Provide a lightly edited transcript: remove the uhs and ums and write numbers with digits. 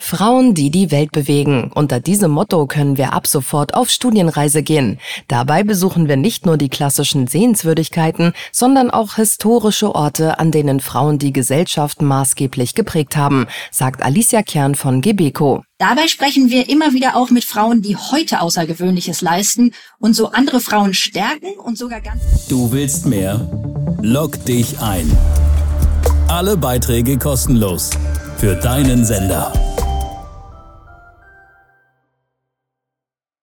Frauen, die die Welt bewegen. Unter diesem Motto können wir ab sofort auf Studienreise gehen. Dabei besuchen wir nicht nur die klassischen Sehenswürdigkeiten, sondern auch historische Orte, an denen Frauen die Gesellschaft maßgeblich geprägt haben, sagt Alicia Kern von Gebeco. Dabei sprechen wir immer wieder auch mit Frauen, die heute Außergewöhnliches leisten und so andere Frauen stärken und sogar ganz... Du willst mehr? Log dich ein. Alle Beiträge kostenlos für deinen Sender.